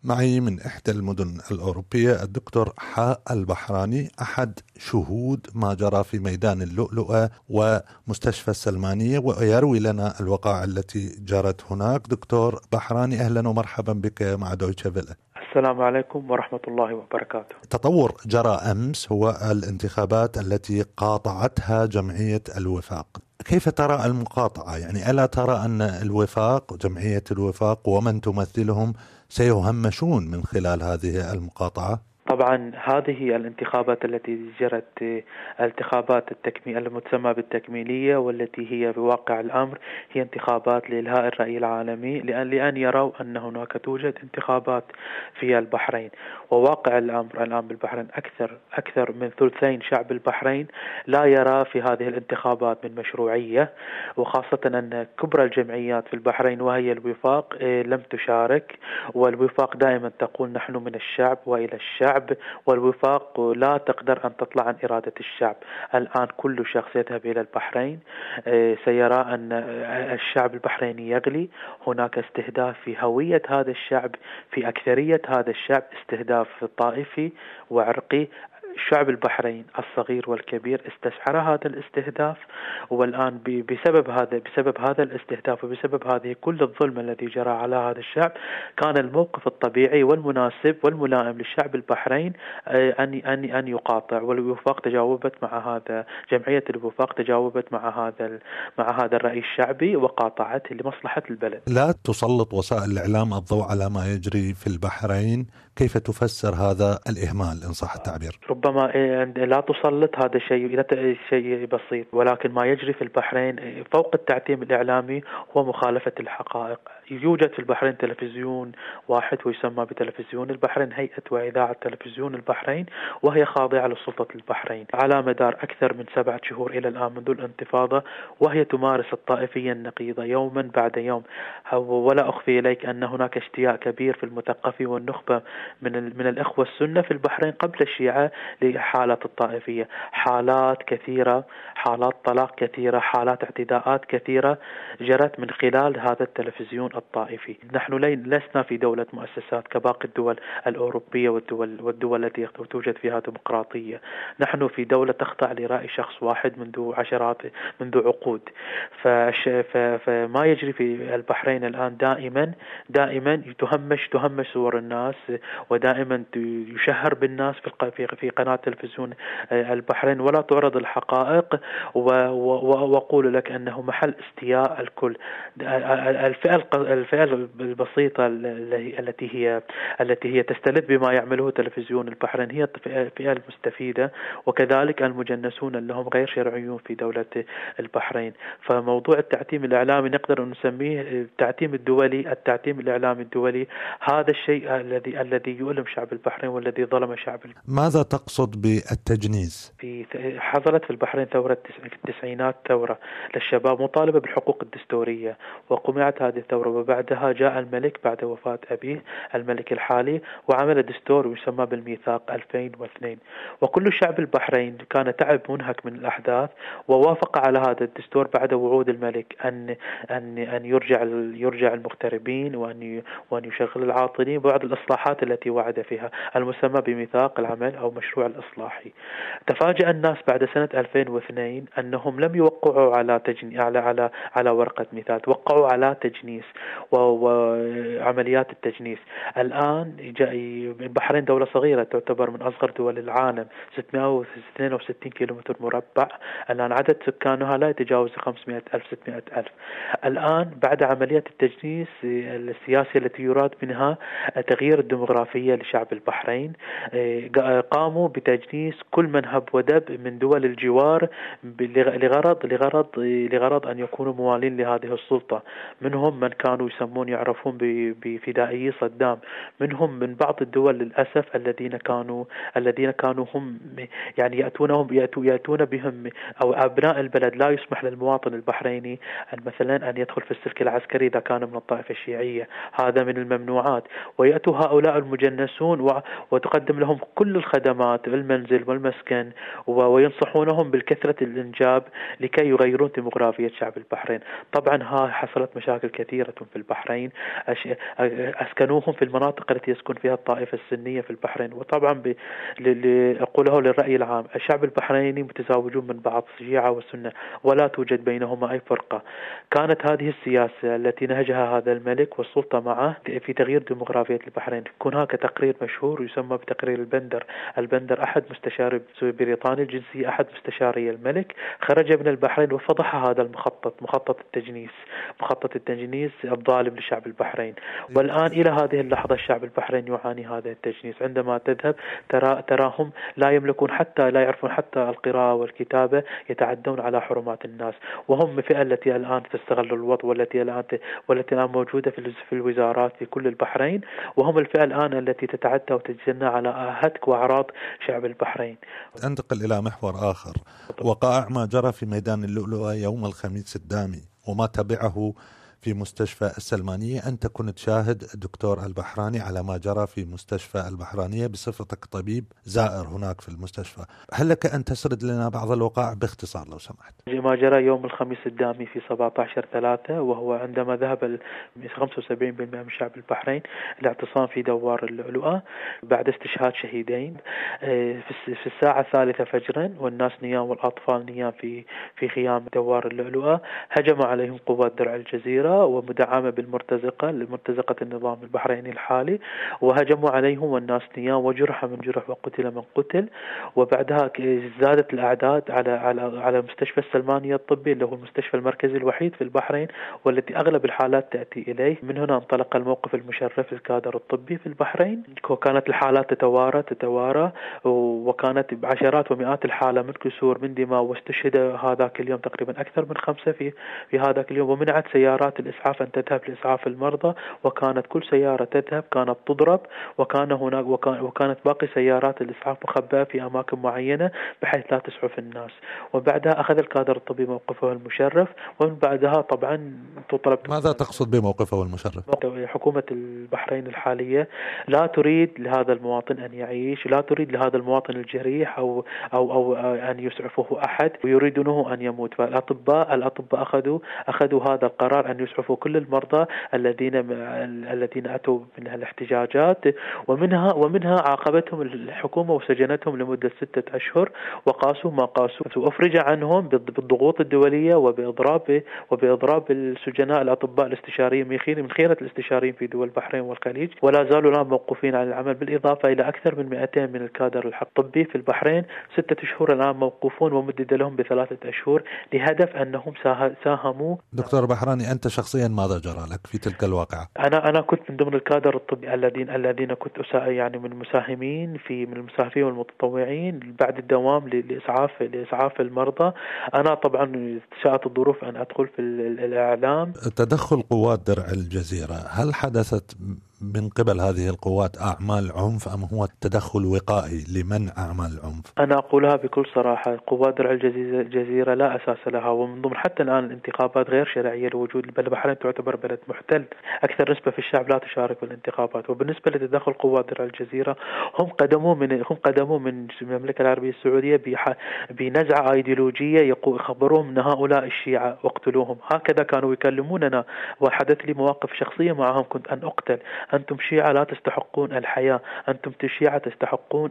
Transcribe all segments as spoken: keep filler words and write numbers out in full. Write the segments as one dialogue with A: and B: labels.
A: معي من إحدى المدن الأوروبية الدكتور حاء البحراني، أحد شهود ما جرى في ميدان اللؤلؤة ومستشفى السلمانية، ويروي لنا الوقائع التي جرت هناك. دكتور بحراني، أهلا ومرحبا بك مع دويتشه فيله.
B: السلام عليكم ورحمة الله وبركاته.
A: تطور جرى أمس هو الانتخابات التي قاطعتها جمعية الوفاق. كيف ترى المقاطعة؟ يعني ألا ترى أن الوفاق، جمعية الوفاق ومن تمثلهم سيهمشون من خلال هذه المقاطعة؟
B: طبعا هذه الانتخابات التي جرت الانتخابات التكميل المتسمى بالتكميلية، والتي هي بواقع الأمر هي انتخابات لإلهاء الرأي العالمي، لأن, لأن يروا أن هناك توجد انتخابات في البحرين. وواقع الأمر الآن بالبحرين أكثر أكثر من ثلثين شعب البحرين لا يرى في هذه الانتخابات من مشروعية، وخاصة أن كبرى الجمعيات في البحرين وهي الوفاق لم تشارك، والوفاق دائما تقول نحن من الشعب وإلى الشعب، والوفاق لا تقدر أن تطلع عن إرادة الشعب. الآن كل شخص يذهب إلى البحرين سيرى أن الشعب البحريني يغلي، هناك استهداف في هوية هذا الشعب، في أكثرية هذا الشعب، استهداف طائفي وعرقي. الشعب البحرين الصغير والكبير استشعر هذا الاستهداف، والآن بسبب هذا بسبب هذا الاستهداف وبسبب هذه كل الظلم الذي جرى على هذا الشعب، كان الموقف الطبيعي والمناسب والملائم للشعب البحرين أن أن أن يقاطع. والوفاق تجاوبت مع هذا، جمعية الوفاق تجاوبت مع هذا مع هذا الرأي الشعبي وقاطعت لمصلحة البلد.
A: لا تسلط وسائل الإعلام الضوء على ما يجري في البحرين، كيف تفسر هذا الإهمال إن صح التعبير؟
B: ربما لا تسلط، هذا شيء شيء بسيط، ولكن ما يجري في البحرين فوق التعتيم الإعلامي هو مخالفة الحقائق. يوجد في البحرين تلفزيون واحد ويسمى بتلفزيون البحرين، هيئة وإذاعة تلفزيون البحرين، وهي خاضعة لسلطة البحرين على مدار أكثر من سبعة شهور إلى الآن منذ الانتفاضة، وهي تمارس الطائفية النقيضة يوما بعد يوم. ولا أخفي إليك أن هناك اشتياق كبير في المثقفين والنخبة من من الإخوة السنة في البحرين قبل الشيعة لحالات الطائفية، حالات كثيرة، حالات طلاق كثيرة، حالات اعتداءات كثيرة جرت من خلال هذا التلفزيون الطائفي. نحن لسنا في دولة مؤسسات كباقي الدول الأوروبية والدول والدول التي توجد فيها ديمقراطية. نحن في دولة تخضع لرأي شخص واحد منذ عشرات منذ عقود. فما يجري في البحرين الآن دائما دائما تهمش تهمش صور الناس، ودائما يشهر بالناس في في قناة تلفزيون البحرين، ولا تعرض الحقائق. وأقول لك أنه محل استياء الكل. الفئة الفئة البسيطة التي هي التي هي تستلذ بما يعمله تلفزيون البحرين هي الفئة المستفيدة، وكذلك المجنسون اللي هم غير شرعيون في دولة البحرين. فموضوع التعتيم الإعلامي نقدر أن نسميه التعتيم الدولي، التعتيم الإعلامي الدولي، هذا الشيء الذي الذي يؤلم شعب البحرين والذي ظلم شعب البحرين.
A: ماذا تقصد بالتجنيس؟
B: في حصلت في البحرين ثورة التسعينات، ثورة للشباب مطالبة بالحقوق الدستورية، وقمعت هذه الثورة، وبعدها جاء الملك بعد وفاة أبيه الملك الحالي وعمل دستور يسمى بالميثاق ألفين واثنين، وكل شعب البحرين كان تعب منهك من الأحداث ووافق على هذا الدستور بعد وعود الملك أن أن أن يرجع يرجع المغتربين وأن وأن يشغل العاطلين بعد الإصلاحات التي وعد فيها المسمى بميثاق العمل أو مشروع الإصلاحي. تفاجأ الناس بعد سنة ألفين واثنين أنهم لم يوقعوا على تجني على على على ورقة ميثاق، وقعوا على تجنيس وعمليات التجنيس. الآن البحرين دولة صغيرة تعتبر من أصغر دول العالم، ستمائة واثنين وستين كيلومتر مربع، الآن عدد سكانها لا يتجاوز خمسمائة ألف ستمائة ألف. الآن بعد عملية التجنيس السياسية التي يراد منها تغيير الديمغرافية لشعب البحرين، قاموا بتجنيس كل من هب ودب من دول الجوار لغرض لغرض لغرض أن يكونوا موالين لهذه السلطة. منهم من كانوا يسمون يعرفون بفدائي صدام، منهم من بعض الدول للأسف الذين كانوا الذين كانوا هم يعني يأتونهم يأتون يأتون بهم أو أبناء البلد. لا يسمح للمواطن البحريني أن مثلا أن يدخل في السلك العسكري إذا كان من الطائفة الشيعية، هذا من الممنوعات. ويأتوا هؤلاء المجنسون وتقدم لهم كل الخدمات، المنزل والمسكن، وينصحونهم بالكثرة الإنجاب لكي يغيرون ديمغرافية شعب البحرين. طبعا ها حصلت مشاكل كثيرة بيوتهم في البحرين، أسكنوهم في المناطق التي يسكن فيها الطائفة السنية في البحرين. وطبعا أقوله للرأي العام، الشعب البحريني متزاوجون من بعض، شيعة وسنة، ولا توجد بينهما أي فرقة. كانت هذه السياسة التي نهجها هذا الملك والسلطة معه في تغيير ديموغرافية البحرين. هناك تقرير مشهور يسمى بتقرير البندر. البندر أحد مستشاري بريطاني الجنسية، أحد مستشاري الملك، خرج من البحرين وفضح هذا المخطط، مخطط التجنيس، مخطط التجنيس الظالم للشعب البحرين. والآن إلى هذه اللحظة الشعب البحريني يعاني هذا التجنيس. عندما تذهب ترى تراهم لا يملكون حتى لا يعرفون حتى القراءة والكتابة، يتعدون على حرمات الناس، وهم الفئة التي الآن تستغل الوضع، والتي الآن والتي الآن موجودة في في الوزارات في كل البحرين، وهم الفئة الآن التي تتعدى وتتجنى على هتك وأعراض شعب البحرين.
A: أنتقل إلى محور آخر، وقائع ما جرى في ميدان اللؤلؤة يوم الخميس الدامي وما تبعه في مستشفى السلمانية. أنت كنت شاهد دكتور البحراني على ما جرى في مستشفى البحرانية بصفتك طبيب زائر هناك في المستشفى. هل لك أن تسرد لنا بعض الوقائع باختصار لو سمحت؟
B: ما جرى يوم الخميس الدامي في سبعة عشر ثلاثة، وهو عندما ذهب خمسة وسبعين بالمئة من شعب البحرين الاعتصام في دوار اللؤلؤة بعد استشهاد شهيدين في الساعة الثالثة فجرا، والناس نيام والأطفال نيام في في خيام دوار اللؤلؤة. هجم عليهم قوات درع الجزيرة ومدعمة بالمرتزقة لمرتزقة النظام البحريني الحالي، وهجموا عليهم والناس نيام، وجرح من جرح وقتل من قتل. وبعدها زادت الأعداد على على على مستشفى السلمانية الطبي، اللي هو المستشفى المركزي الوحيد في البحرين والتي أغلب الحالات تأتي إليه. من هنا انطلق الموقف المشرف للكادر الطبي في البحرين، وكانت الحالات تتوارى تتوارى وكانت بعشرات ومئات الحالة من كسور من دماء، واستشهد هذاك اليوم تقريبا أكثر من خمسة في في هذاك اليوم. ومنعت سيارات الإسعاف أن تذهب لإسعاف المرضى، وكانت كل سيارة تذهب كانت تضرب، وكان هناك وكان وكانت باقي سيارات الإسعاف مخبأة في أماكن معينة بحيث لا تسعف الناس. وبعدها أخذ الكادر الطبي موقفه المشرف، ومن بعدها طبعا طلبت.
A: ماذا تقصد بموقفه المشرف؟
B: حكومة البحرين الحالية لا تريد لهذا المواطن أن يعيش، لا تريد لهذا المواطن الجريح أو أو أو أن يسعفه أحد، ويريدونه أن يموت. فالأطباء الأطباء أخذوا أخذوا هذا القرار أن يسعفوا كل المرضى الذين الذين أتوا من الاحتجاجات، ومنها ومنها عاقبتهم الحكومة وسجنتهم لمدة ستة أشهر، وقاسوا ما قاسوا، وأفرج عنهم بالضغوط الدولية وبإضراب وبإضراب السجناء الأطباء الاستشاريين من خير من خيرة الاستشاريين في دول البحرين والخليج، ولا زالوا الآن موقوفين عن العمل، بالإضافة إلى أكثر من مئتين من الكادر الطبي في البحرين. ستة شهور الآن موقوفون ومدد لهم بثلاثة أشهور لهدف أنهم ساهموا.
A: دكتور بحراني، أنت شخصيا ماذا جرى لك في تلك الواقعة؟
B: أنا أنا كنت من ضمن الكادر الطبي الذين الذين كنت يعني من المساهمين في من المساهمين والمتطوعين بعد الدوام لإسعاف لإسعاف المرضى. أنا طبعا شاءت الظروف أن أدخل في الإعلام.
A: تدخل قوات درع الجزيرة، هل حدثت من قبل هذه القوات أعمال عنف أم هو تدخل وقائي لمنع أعمال العنف؟
B: أنا أقولها بكل صراحة، قوات درع الجزيرة لا أساس لها، ومن ضمن حتى الآن الانتخابات غير شرعية لوجود البحرين تعتبر بلد محتل، أكثر نسبة في الشعب لا تشارك في الانتخابات. وبالنسبة لتدخل قوات درع الجزيرة، هم قدموا من هم قدموا من المملكة العربية السعودية بنزعة أيديولوجية يخبروهم أن هؤلاء الشيعة واقتلوهم، هكذا كانوا يكلموننا. وحدث لي مواقف شخصية معهم، كنت أن أقتل. أنتم شيعة لا تستحقون الحياة، أنتم شيعة تستحقون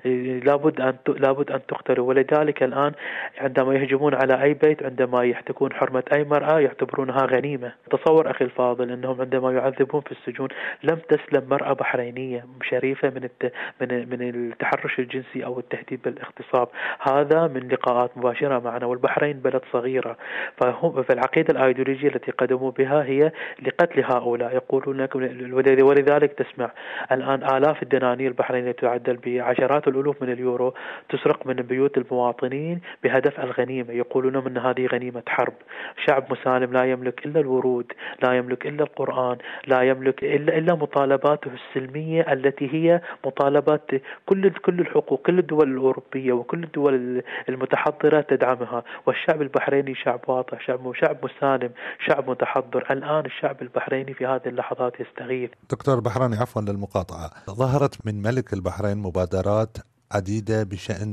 B: لابد أن لابد أن تقتلوا. ولذلك الآن عندما يهجمون على أي بيت، عندما يحتكون حرمة أي مرأة، يعتبرونها غنيمة. تصور أخي الفاضل أنهم عندما يعذبون في السجون لم تسلم مرأة بحرينية شريفة من من من التحرش الجنسي أو التهديد بالاغتصاب. هذا من لقاءات مباشرة معنا، والبحرين بلد صغيرة، فهم فالعقيدة الأيديولوجية التي قدموا بها هي لقتل هؤلاء. يقولون لكم، ولذلك تسمع الآن آلاف الدنانير البحرينية تعدل بعشرات الألوف من اليورو تسرق من بيوت المواطنين بهدف الغنيمة. يقولون من هذه غنيمة حرب. شعب مسالم لا يملك إلا الورود، لا يملك إلا القرآن، لا يملك إلا إلا مطالباته السلمية التي هي مطالبات كل كل الحقوق، كل الدول الأوروبية وكل الدول المتحضرة تدعمها. والشعب البحريني شعب واضح، شعب شعب مسالم، شعب متحضر. الآن الشعب البحريني في هذه اللحظات يستغيث.
A: دكتور بحراني، عفوا للمقاطعة، ظهرت من ملك البحرين مبادرات عديدة بشأن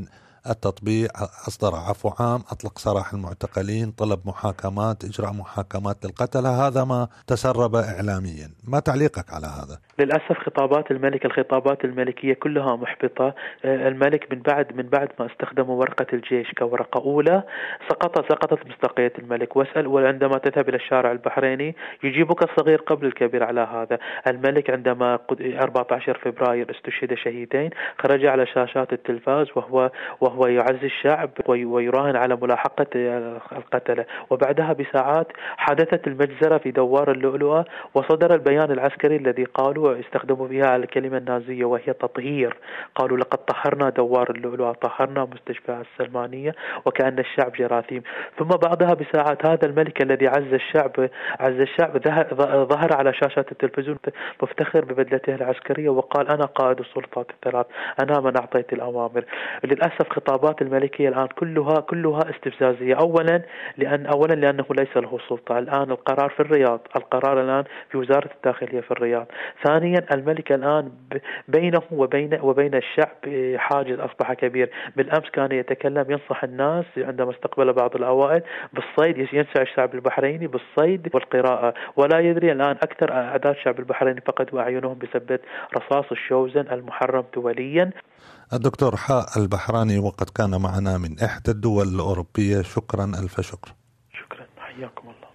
A: التطبيع، أصدر عفو عام، أطلق سراح المعتقلين، طلب محاكمات، إجراء محاكمات للقتلة. هذا ما تسرب إعلاميا. ما تعليقك على هذا؟
B: للأسف خطابات الملك الخطابات الملكية كلها محبطة. الملك من بعد من بعد ما استخدموا ورقة الجيش كورقة أولى سقط سقطت مصداقية الملك. واسأل وعندما تذهب إلى الشارع البحريني يجيبك الصغير قبل الكبير على هذا. الملك عندما أربعة عشر فبراير استشهد شهيدين خرج على شاشات التلفاز وهو وهو يعزي الشعب ويراهن على ملاحقة القتلة. وبعدها بساعات حدثت المجزرة في دوار اللؤلؤة وصدر البيان العسكري الذي قالوا استخدموا فيها الكلمة النازية وهي تطهير. قالوا لقد طهرنا دوار اللؤلؤة، طهرنا مستشفى السلمانية، وكأن الشعب جراثيم. ثم بعدها بساعات هذا الملك الذي عز الشعب عز الشعب ظهر على شاشة التلفزيون مفتخر ببدلته العسكرية وقال أنا قائد السلطات الثلاث، أنا من أعطيت الأوامر. للأسف خطابات الملكية الآن كلها كلها استفزازية. أولا لأن أولا لأنه ليس له سلطة. الآن القرار في الرياض، القرار الآن في وزارة الداخلية في الرياض. ثانيا الملك الآن بينه وبين وبين الشعب حاجز أصبح كبير. بالأمس كان يتكلم ينصح الناس عندما استقبل بعض الأوائل بالصيد، ينصح الشعب البحريني بالصيد والقراءة، ولا يدري الآن أكثر أعداد الشعب البحريني فقد وأعينهم بسبب رصاص الشوزن المحرم دوليا.
A: الدكتور حاء البحراني، وقد كان معنا من إحدى الدول الأوروبية. شكرا ألف شكر.
B: شكرا، حياكم الله.